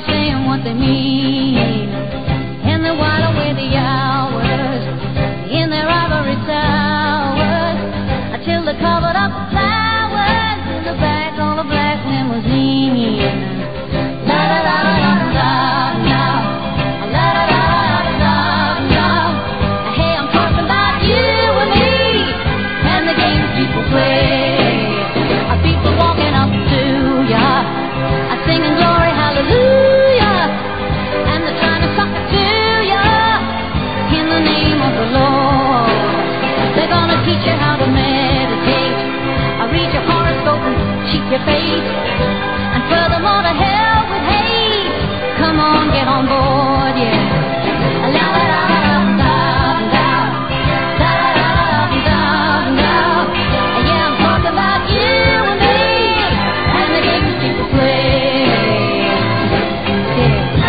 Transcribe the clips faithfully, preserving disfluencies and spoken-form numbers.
start saying what they mean. And they while away the hours in their ivory towers until they covered up the flowers in the back of a black limousine. La da da da da da, la da da da da da. Hey, I'm talking about you and me and the games people play. Are people walking up to ya, are singing glory hallelujah, and they're trying to suck it to ya in the name of the Lord. They're gonna teach you how to meditate, I'll read your horoscope and cheat your fate, and furthermore to hell with hate. Come on, get on board, yeah. La la la la la la, la la la la la la. Yeah, I'm talking about you and me and the games people play. Yeah.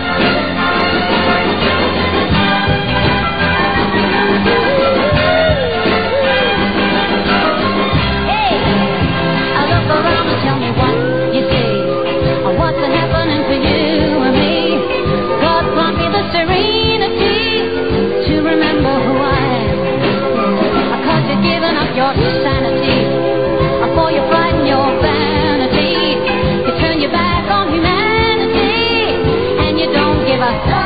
Hey, I look around and tell me what you see. What's happening for you and me? God grant me the serenity to remember who I am. Cause you're giving up your sanity for your pride and your vanity. You turn your back on humanity and you don't give a